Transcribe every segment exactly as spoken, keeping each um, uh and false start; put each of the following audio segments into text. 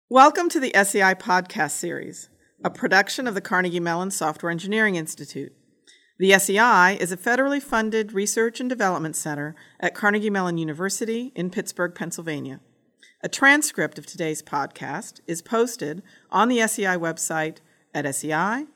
Welcome to the S E I podcast series, a production of the Carnegie Mellon Software Engineering Institute. The S E I is a federally funded research and development center at Carnegie Mellon University in Pittsburgh, Pennsylvania. A transcript of today's podcast is posted on the S E I website at sei.cmu.edu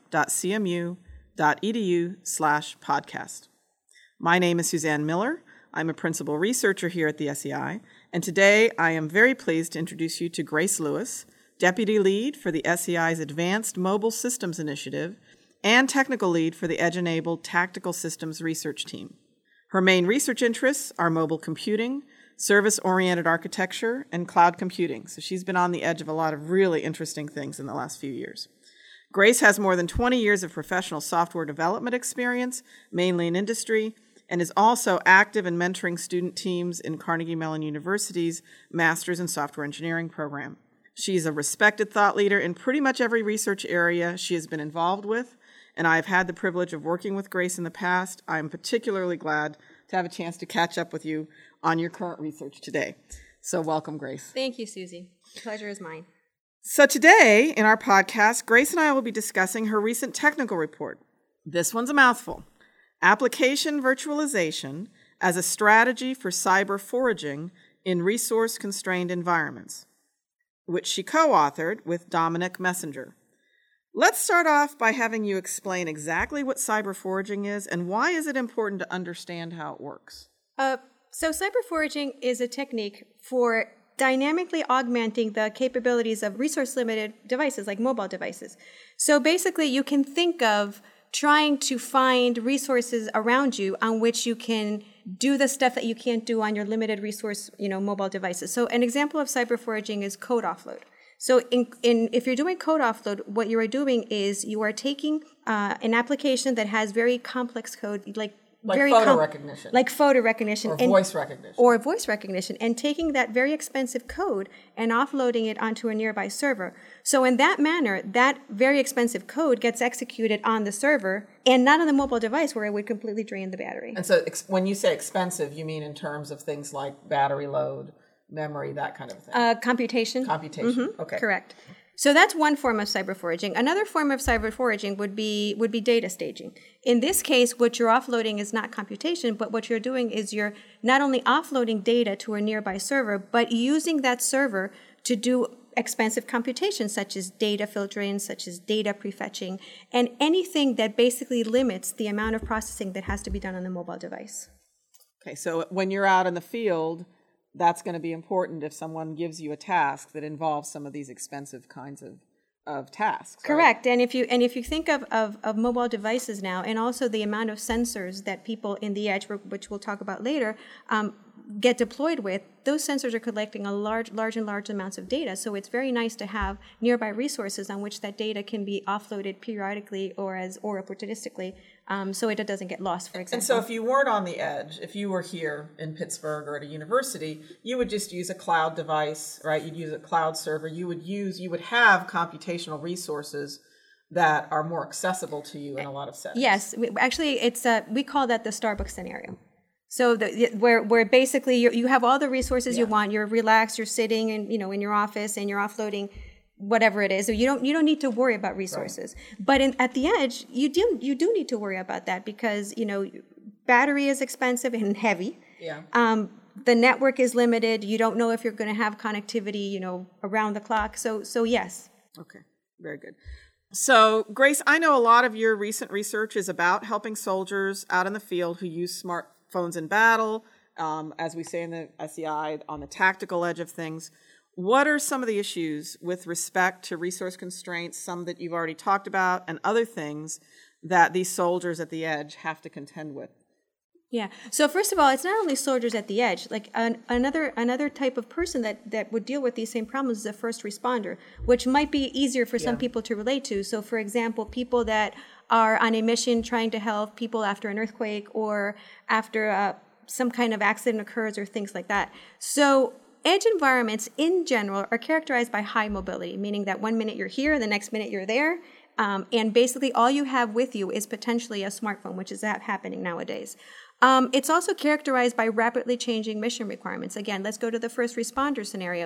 slash podcast. My name is Suzanne Miller. I'm a principal researcher here at the S E I, and today I am very pleased to introduce you to Grace Lewis, Deputy Lead for the S E I's Advanced Mobile Systems Initiative and Technical Lead for the Edge-Enabled Tactical Systems Research Team. Her main research interests are mobile computing, service-oriented architecture, and cloud computing, so she's been on the edge of a lot of really interesting things in the last few years. Grace has more than twenty years of professional software development experience, mainly in industry, and is also active in mentoring student teams in Carnegie Mellon University's Masters in Software Engineering program. She's a respected thought leader in pretty much every research area she has been involved with, and I've had the privilege of working with Grace in the past. I'm particularly glad to have a chance to catch up with you on your current research today. So welcome, Grace. Thank you, Susie. The pleasure is mine. So today, in our podcast, Grace and I will be discussing her recent technical report. This one's a mouthful. Application Virtualization as a Strategy for Cyber Foraging in Resource-Constrained Environments, which she co-authored with Dominic Messenger. Let's start off by having you explain exactly what cyber foraging is and why is it important to understand how it works? Uh, so cyber foraging is a technique for dynamically augmenting the capabilities of resource-limited devices like mobile devices. So basically you can think of trying to find resources around you on which you can do the stuff that you can't do on your limited resource, you know, mobile devices. So an example of cyber foraging is code offload. So in, in, if you're doing code offload, what you are doing is you are taking uh, an application that has very complex code, like Like very photo com- recognition. Like photo recognition. Or and, voice recognition. Or voice recognition, and taking that very expensive code and offloading it onto a nearby server. So in that manner, that very expensive code gets executed on the server and not on the mobile device where it would completely drain the battery. And so ex- when you say expensive, you mean in terms of things like battery load, memory, that kind of thing? Uh, computation. Computation, Mm-hmm. okay. Correct. So that's one form of cyber foraging. Another form of cyber foraging would be would be data staging. In this case, what you're offloading is not computation, but what you're doing is you're not only offloading data to a nearby server, but using that server to do expensive computation, such as data filtering, such as data prefetching, and anything that basically limits the amount of processing that has to be done on the mobile device. Okay, so when you're out in the field, that's going to be important if someone gives you a task that involves some of these expensive kinds of, of tasks. Correct. Right? And if you and if you think of, of, of mobile devices now, and also the amount of sensors that people in the edge, which we'll talk about later, um, get deployed with, those sensors are collecting a large, large and large amounts of data. So it's very nice to have nearby resources on which that data can be offloaded periodically or as or opportunistically, um, so it doesn't get lost, for example. And so if you weren't on the edge, if you were here in Pittsburgh or at a university, you would just use a cloud device, right? You'd use a cloud server. You would use, you would have computational resources that are more accessible to you in a lot of settings. Yes, we, actually, it's uh, we call that the Starbucks scenario. So the, where where basically you you have all the resources yeah. you want. You're relaxed. You're sitting in you know in your office and you're offloading whatever it is. So you don't you don't need to worry about resources. Right. But in, at the edge, you do you do need to worry about that because you know battery is expensive and heavy. Yeah. Um, the network is limited. You don't know if you're going to have connectivity you know around the clock. So so yes. Okay. Very good. So, Grace, I know a lot of your recent research is about helping soldiers out in the field who use smartphones in battle, um, as we say in the S E I, on the tactical edge of things. What are some of the issues with respect to resource constraints, some that you've already talked about, and other things that these soldiers at the edge have to contend with? Yeah. So first of all, it's not only soldiers at the edge. Like an, another another type of person that, that would deal with these same problems is a first responder, which might be easier for some yeah. people to relate to. So for example, people that are on a mission trying to help people after an earthquake or after uh, some kind of accident occurs or things like that. So edge environments in general are characterized by high mobility, meaning that one minute you're here, the next minute you're there. Um, and basically all you have with you is potentially a smartphone, which is happening nowadays. Um, it's also characterized by rapidly changing mission requirements. Again, let's go to the first responder scenario.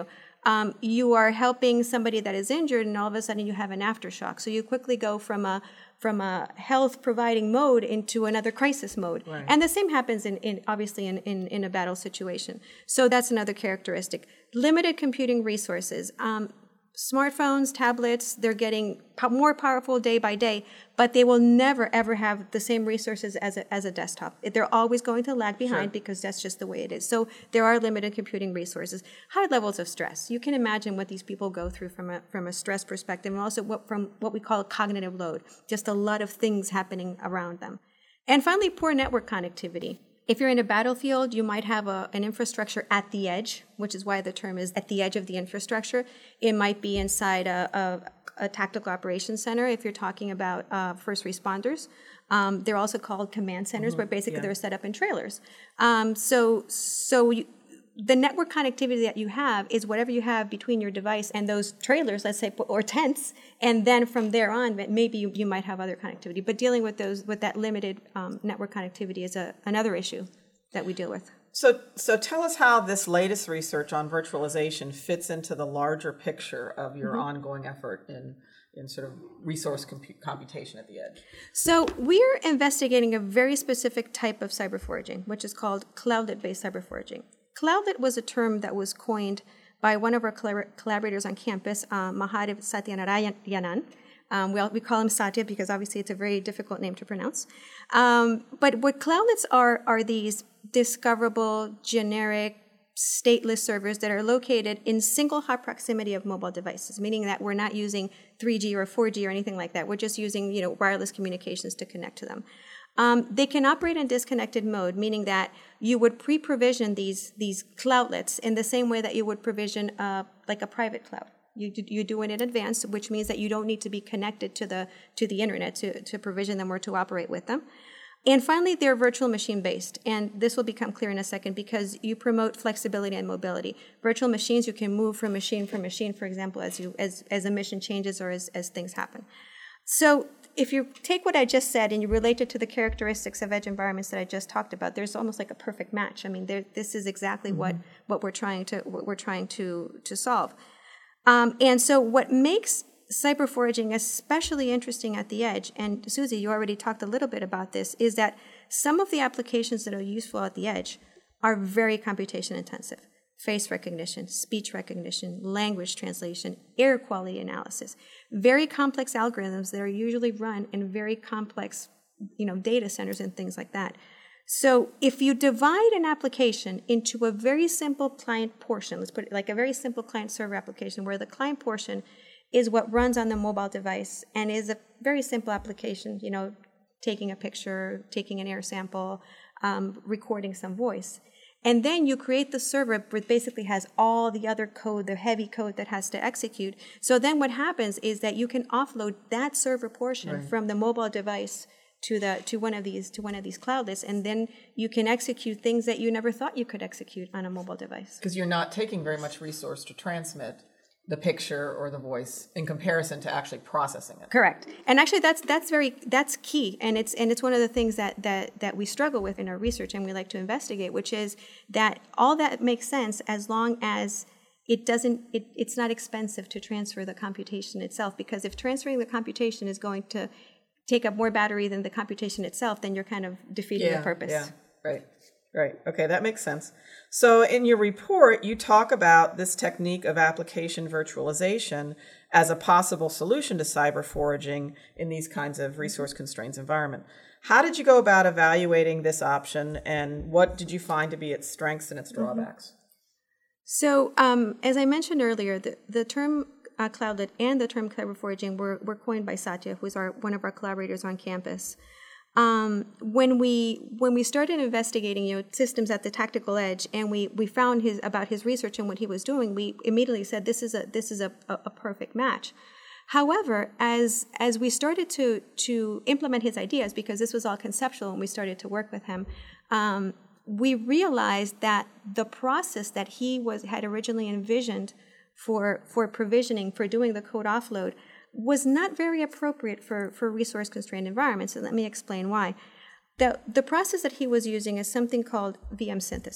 um, you are helping somebody that is injured, and all of a sudden you have an aftershock. So you quickly go from a from a health providing mode into another crisis mode. Right. And the same happens in, in obviously in, in, in a battle situation. So that's another characteristic. Limited computing resources. Um, Smartphones, tablets, they're getting po- more powerful day by day, but they will never, ever have the same resources as a, as a desktop. They're always going to lag behind Sure. because that's just the way it is. So there are limited computing resources. High levels of stress. You can imagine what these people go through from a, from a stress perspective, and also what, from what we call a cognitive load, just a lot of things happening around them. And finally, poor network connectivity. If you're in a battlefield, you might have a, an infrastructure at the edge, which is why the term is at the edge of the infrastructure. It might be inside a, a, a tactical operations center if you're talking about uh, first responders. Um, they're also called command centers, Mm-hmm. but basically Yeah. they're set up in trailers. Um, so so you, the network connectivity that you have is whatever you have between your device and those trailers, let's say, or tents, and then from there on, maybe you, you might have other connectivity. But dealing with those, with that limited um, network connectivity is a, another issue that we deal with. So, so tell us how this latest research on virtualization fits into the larger picture of your mm-hmm. ongoing effort in, in sort of resource compu- computation at the edge. So we're investigating a very specific type of cyber foraging, which is called cloudlet-based cyber foraging. Cloudlet was a term that was coined by one of our collabor- collaborators on campus, uh, Mahadev Satyanarayanan. Um, we, all, we call him Satya because obviously it's a very difficult name to pronounce. Um, but what cloudlets are are these discoverable, generic, stateless servers that are located in single hot proximity of mobile devices, meaning that we're not using three G or four G or anything like that. We're just using, you know, wireless communications to connect to them. Um, they can operate in disconnected mode, meaning that you would pre-provision these these cloudlets in the same way that you would provision uh, like a private cloud. You do, you do it in advance, which means that you don't need to be connected to the to the internet to, to provision them or to operate with them. And finally, they're virtual machine based, and this will become clear in a second because you promote flexibility and mobility. Virtual machines, you can move from machine for machine, for example, as you as as a mission changes or as as things happen. So if you take what I just said and you relate it to the characteristics of edge environments that I just talked about, there's almost like a perfect match. I mean, there, this is exactly mm-hmm. what what we're trying to what we're trying to to solve. Um, and so what makes cyber foraging especially interesting at the edge, and Susie, you already talked a little bit about this, is that some of the applications that are useful at the edge are very computation intensive. Face recognition, speech recognition, language translation, air quality analysis, very complex algorithms that are usually run in very complex, you know, data centers and things like that. So if you divide an application into a very simple client portion, let's put it like a very simple client server application where the client portion is what runs on the mobile device and is a very simple application, you know, taking a picture, taking an air sample, um, recording some voice. And then you create the server which basically has all the other code, the heavy code that has to execute. So then what happens is that you can offload that server portion right. from the mobile device to the to one of these to one of these cloudlets, and then you can execute things that you never thought you could execute on a mobile device. Because you're not taking very much resource to transmit the picture or the voice in comparison to actually processing it. Correct. And actually that's that's very that's key, and it's and it's one of the things that that that we struggle with in our research and we like to investigate, which is that all that makes sense as long as it doesn't it, it's not expensive to transfer the computation itself, because if transferring the computation is going to take up more battery than the computation itself, then you're kind of defeating yeah, the purpose. Yeah, right. Right. Okay, that makes sense. So in your report, you talk about this technique of application virtualization as a possible solution to cyber foraging in these kinds of resource constraints environment. How did you go about evaluating this option, and what did you find to be its strengths and its drawbacks? Mm-hmm. So um, as I mentioned earlier, the, the term uh, cloudlet and the term cyber foraging were, were coined by Satya, who's our, one of our collaborators on campus. Um, when we when we started investigating, you know, systems at the tactical edge, and we, we found his about his research and what he was doing, we immediately said this is a this is a, a, a perfect match. However, as as we started to to implement his ideas, because this was all conceptual, and we started to work with him, um, we realized that the process that he was had originally envisioned for for provisioning, for doing the code offload, was not very appropriate for, for resource-constrained environments, and let me explain why. The, the process that he was using is something called V M synthesis.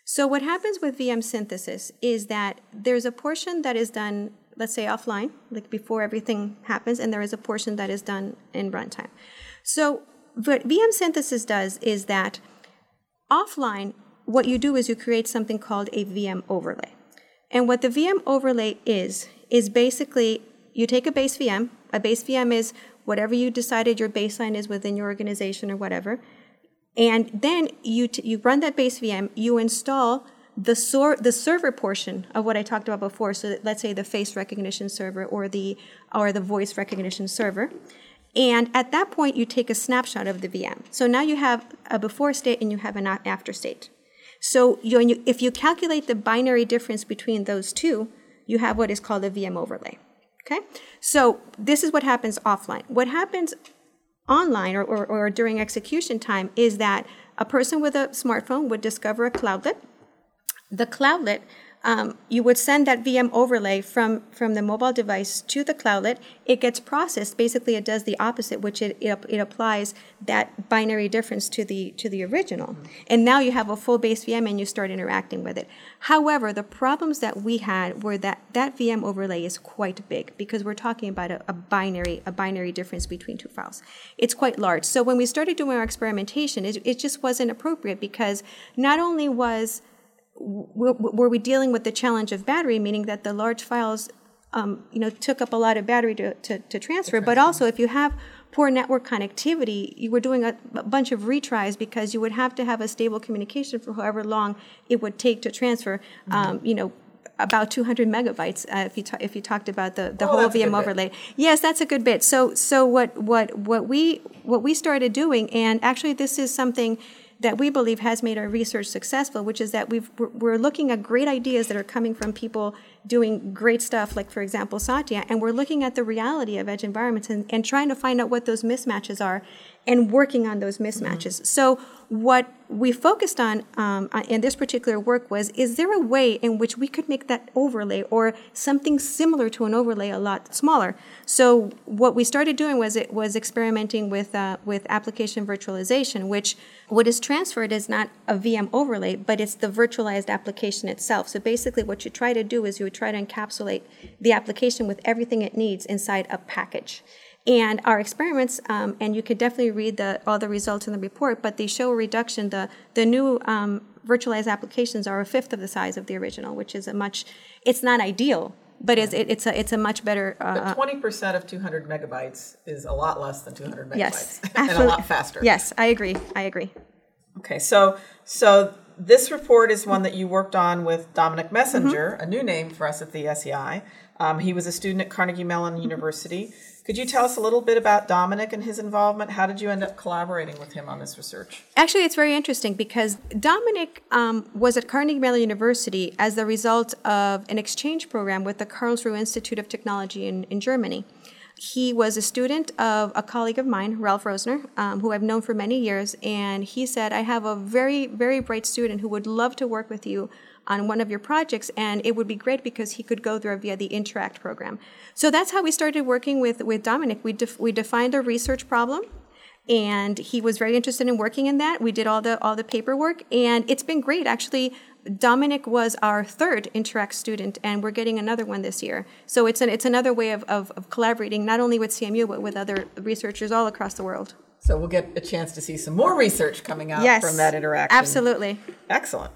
So what happens with V M synthesis is that there's a portion that is done, let's say offline, like before everything happens, and there is a portion that is done in runtime. So what V M synthesis does is that offline, what you do is you create something called a V M overlay. And what the V M overlay is, is basically you take a base V M. A base V M is whatever you decided your baseline is within your organization or whatever. And then you t- you run that base V M, you install the sor- the server portion of what I talked about before. So that, let's say the face recognition server or the or the voice recognition server. And at that point, you take a snapshot of the V M. So now you have a before state and you have an after state. So you, you, if you calculate the binary difference between those two, you have what is called a V M overlay. Okay? So this is what happens offline. What happens online or, or, or during execution time is that a person with a smartphone would discover a cloudlet. The cloudlet, um, you would send that V M overlay from, from the mobile device to the cloudlet. It gets processed. Basically, it does the opposite, which it, it, it applies that binary difference to the to the original. Mm-hmm. And now you have a full base V M and you start interacting with it. However, the problems that we had were that that V M overlay is quite big because we're talking about a, a binary a binary difference between two files. It's quite large. So when we started doing our experimentation, it, it just wasn't appropriate because not only was were we dealing with the challenge of battery, meaning that the large files, um, you know, took up a lot of battery to, to, to transfer, but also if you have poor network connectivity, you were doing a, a bunch of retries because you would have to have a stable communication for however long it would take to transfer, mm-hmm. um, you know, about two hundred megabytes uh, if you ta- if you talked about the, the oh, whole V M overlay. Bit. Yes, that's a good bit. So so what what what we what we started doing, and actually this is something that we believe has made our research successful, which is that we've, we're looking at great ideas that are coming from people doing great stuff, like, for example, Satya, and we're looking at the reality of edge environments and, and trying to find out what those mismatches are and working on those mismatches. Mm-hmm. So what we focused on um, in this particular work was, is there a way in which we could make that overlay or something similar to an overlay a lot smaller? So what we started doing was it was experimenting with uh, with application virtualization, which what is transferred is not a V M overlay, but it's the virtualized application itself. So basically what you try to do is you would try to encapsulate the application with everything it needs inside a package. And our experiments, um, and you could definitely read the, all the results in the report, but they show a reduction. The, the new um, virtualized applications are a fifth of the size of the original, which is a much, it's not ideal, but it's, it, it's, a, it's a much better... Uh, but twenty percent of two hundred megabytes is a lot less than two hundred megabytes. Yes, and a lot faster. Yes, I agree, I agree. Okay, so so this report is one that you worked on with Dominic Messenger, mm-hmm. a new name for us at the S E I. Um, he was a student at Carnegie Mellon University. Could you tell us a little bit about Dominic and his involvement? How did you end up collaborating with him on this research? Actually, it's very interesting because Dominic um, was at Carnegie Mellon University as the result of an exchange program with the Karlsruhe Institute of Technology in, in Germany. He was a student of a colleague of mine, Ralph Rosner, um, who I've known for many years, and he said, I have a very, very bright student who would love to work with you on one of your projects, and it would be great because he could go there via the Interact program. So that's how we started working with, with Dominic. We, def- we defined a research problem, and he was very interested in working in that. We did all the all the paperwork, and it's been great. Actually, Dominic was our third Interact student, and we're getting another one this year. So it's an, it's another way of, of, of collaborating, not only with C M U, but with other researchers all across the world. So we'll get a chance to see some more research coming out yes, from that interaction. Absolutely. Excellent.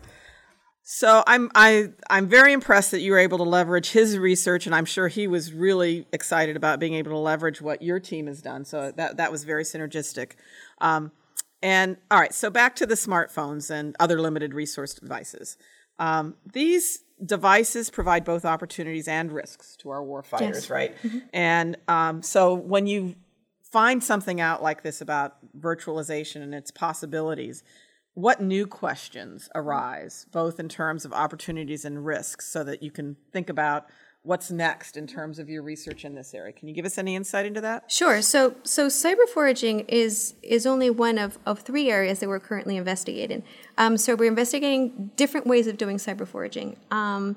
So I'm I I'm very impressed that you were able to leverage his research, and I'm sure he was really excited about being able to leverage what your team has done. So that that was very synergistic. Um, and all right, so back to the smartphones and other limited resource devices. Um, these devices provide both opportunities and risks to our warfighters, yes. right? Mm-hmm. And um, so when you find something out like this about virtualization and its possibilities, what new questions arise, both in terms of opportunities and risks, so that you can think about what's next in terms of your research in this area? Can you give us any insight into that? Sure. So so cyber foraging is is only one of, of three areas that we're currently investigating. Um, so we're investigating different ways of doing cyber foraging. Um,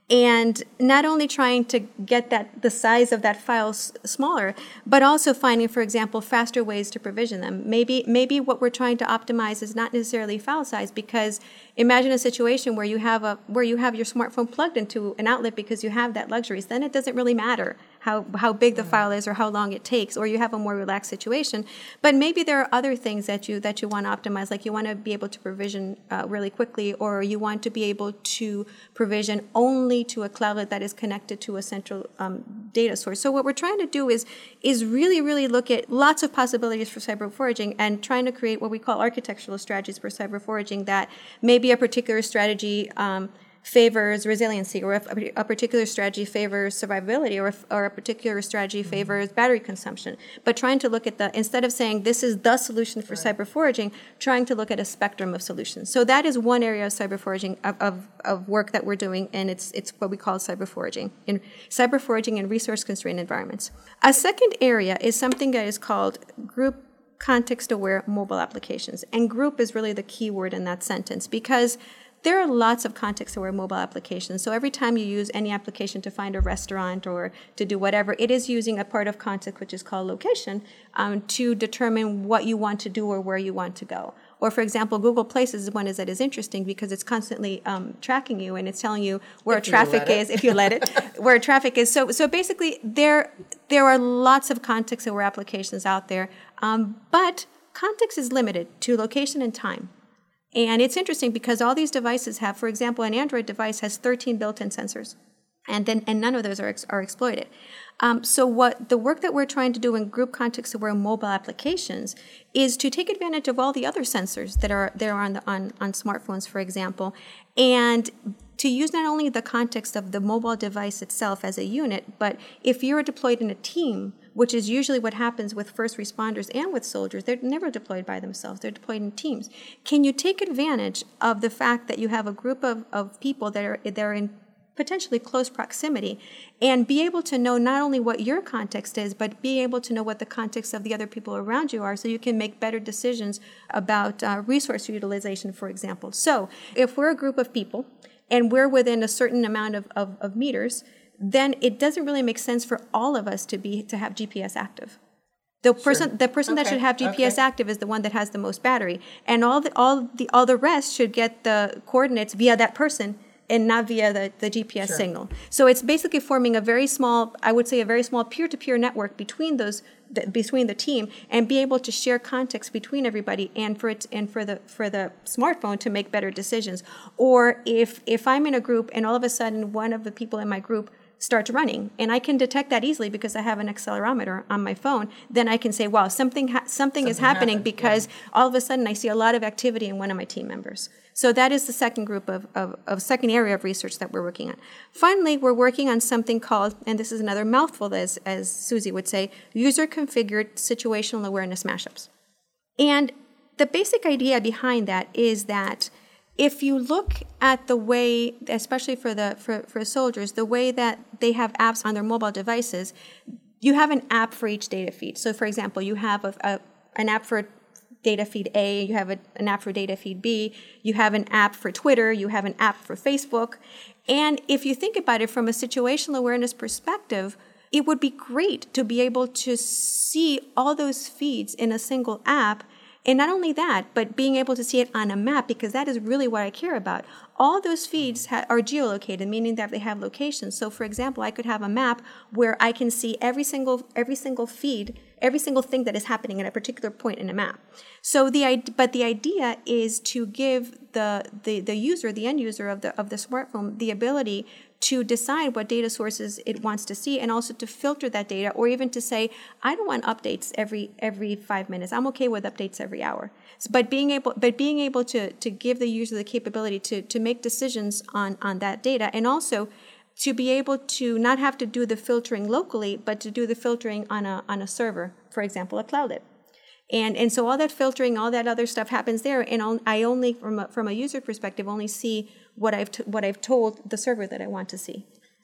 And not only trying to get that the size of that file s- smaller, but also finding, for example, faster ways to provision them. Maybe maybe what we're trying to optimize is not necessarily file size, because imagine a situation where you have a where you have your smartphone plugged into an outlet because you have that luxury. Then it doesn't really matter how how big the file is or how long it takes, or you have a more relaxed situation. But maybe there are other things that you that you want to optimize, like you want to be able to provision uh, really quickly, or you want to be able to provision only to a cloudlet that is connected to a central um, data source. So what we're trying to do is is really, really look at lots of possibilities for cyber foraging and trying to create what we call architectural strategies for cyber foraging, that maybe a particular strategy um, favors resiliency, or if a particular strategy favors survivability, or, if, or a particular strategy favors battery consumption. But trying to look at the, instead of saying this is the solution for right. cyber foraging, trying to look at a spectrum of solutions. So that is one area of cyber foraging, of, of, of work that we're doing, and it's it's what we call cyber foraging, in cyber foraging in resource-constrained environments. A second area is something that is called group context-aware mobile applications. And group is really the key word in that sentence, because there are lots of context-aware mobile applications. So every time you use any application to find a restaurant or to do whatever, it is using a part of context, which is called location, um, to determine what you want to do or where you want to go. Or, for example, Google Places is one is that is interesting because it's constantly um, tracking you, and it's telling you where traffic is, if you let it, where traffic is. So, so basically, there there are lots of context-aware applications out there, um, but context is limited to location and time. And it's interesting because all these devices have, for example, an Android device has thirteen built-in sensors, and then and none of those are ex- are exploited. Um, so what the work that we're trying to do in group context-aware mobile applications is to take advantage of all the other sensors that are there on the on, on smartphones, for example, and to use not only the context of the mobile device itself as a unit, but if you're deployed in a team, which is usually what happens with first responders and with soldiers, they're never deployed by themselves, they're deployed in teams. Can you take advantage of the fact that you have a group of, of people that are, that are in potentially close proximity, and be able to know not only what your context is, but be able to know what the context of the other people around you are, so you can make better decisions about uh, resource utilization, for example. So if we're a group of people and we're within a certain amount of, of, of meters, then it doesn't really make sense for all of us to be to have G P S active. The person, sure. the person okay. that should have G P S okay. active is the one that has the most battery, and all the all the all the rest should get the coordinates via that person and not via the, the G P S sure. signal. So it's basically forming a very small, I would say, a very small peer-to-peer network between those the, between the team, and be able to share context between everybody, and for it and for the for the smartphone to make better decisions. Or if if I'm in a group and all of a sudden one of the people in my group starts running, and I can detect that easily because I have an accelerometer on my phone, then I can say, wow, something ha- something, something is happening happened. because yeah. all of a sudden I see a lot of activity in one of my team members. So that is the second group of, of, of second area of research that we're working on. Finally, we're working on something called, and this is another mouthful, as, as Susie would say, user-configured situational awareness mashups. And the basic idea behind that is that if you look at the way, especially for the for, for soldiers, the way that they have apps on their mobile devices, you have an app for each data feed. So, for example, you have a, a, an app for data feed A, you have a, an app for data feed B, you have an app for Twitter, you have an app for Facebook. And if you think about it from a situational awareness perspective, it would be great to be able to see all those feeds in a single app. And not only that, but being able to see it on a map, because that is really what I care about. All those feeds ha- are geolocated, meaning that they have locations. So, for example, I could have a map where I can see every single every single feed, every single thing that is happening at a particular point in a map. So the but the idea is to give the the, the user, the end user of the of the smartphone, the ability to decide what data sources it wants to see, and also to filter that data, or even to say, I don't want updates every every five minutes. I'm okay with updates every hour. So, but being able but being able to to give the user the capability to to make decisions on on that data, and also to be able to not have to do the filtering locally, but to do the filtering on a on a server, for example, a cloudlet. And and so all that filtering, all that other stuff happens there, and I only, from a, from a user perspective, only see what I've t- what I've told the server that I want to see.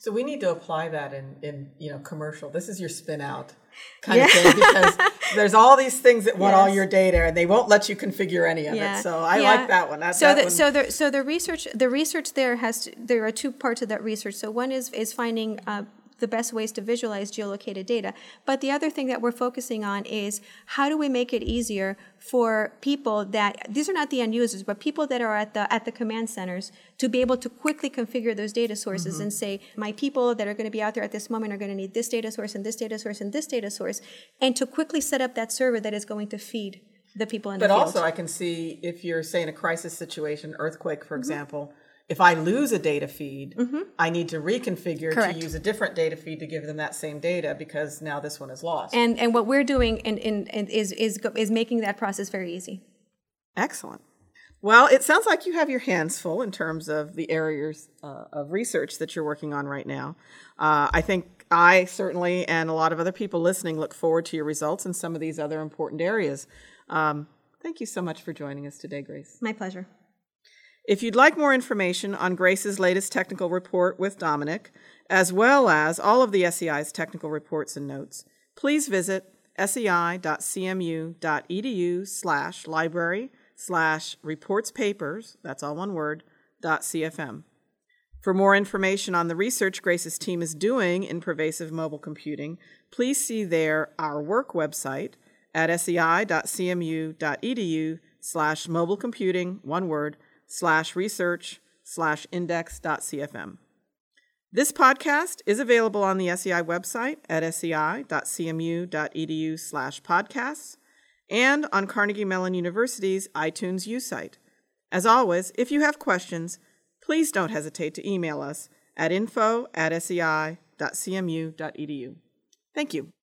So we need to apply that in, in you know, commercial. This is your spin out kind yeah. of thing, because there's all these things that want yes. all your data, and they won't let you configure any of yeah. it. So I yeah. like that one. That, so that the, one. so the so the research the research there has to, there are two parts of that research. So one is is finding uh, the best ways to visualize geolocated data. But the other thing that we're focusing on is how do we make it easier for people that, these are not the end users, but people that are at the at the command centers to be able to quickly configure those data sources mm-hmm. and say, my people that are going to be out there at this moment are going to need this data source and this data source and this data source, and to quickly set up that server that is going to feed the people in but the field. But also I can see if you're, say, in a crisis situation, earthquake, for mm-hmm. example, if I lose a data feed, mm-hmm. I need to reconfigure Correct. to use a different data feed to give them that same data, because now this one is lost. And and what we're doing in, in, in is, is is making that process very easy. Excellent. Well, it sounds like you have your hands full in terms of the areas uh, of research that you're working on right now. Uh, I think I certainly, and a lot of other people listening, look forward to your results in some of these other important areas. Um, thank you so much for joining us today, Grace. My pleasure. If you'd like more information on Grace's latest technical report with Dominic, as well as all of the S E I's technical reports and notes, please visit sei.cmu.edu slash library slash reports papers, that's all one word, dot CFM. For more information on the research Grace's team is doing in pervasive mobile computing, please see there our work website at sei.cmu.edu slash mobile computing, one word, slash research slash index dot CFM. This podcast is available on the S E I website at sei.cmu.edu slash podcasts and on Carnegie Mellon University's iTunes U site. As always, if you have questions, please don't hesitate to email us at info at sei.cmu.edu. Thank you.